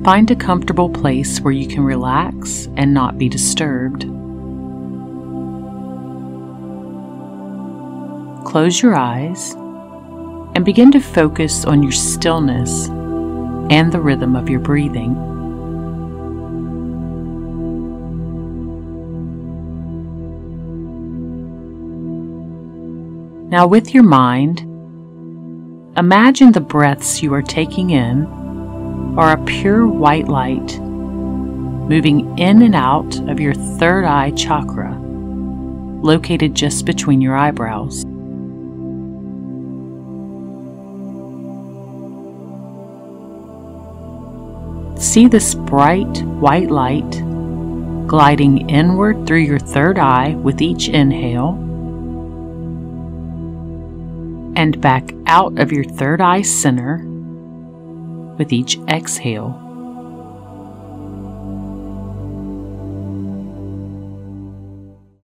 Find a comfortable place where you can relax and not be disturbed. Close your eyes and begin to focus on your stillness and the rhythm of your breathing. Now, with your mind, imagine the breaths you are taking in are a pure white light moving in and out of your third eye chakra, located just between your eyebrows. See this bright white light gliding inward through your third eye with each inhale, and back out of your third eye center with each exhale.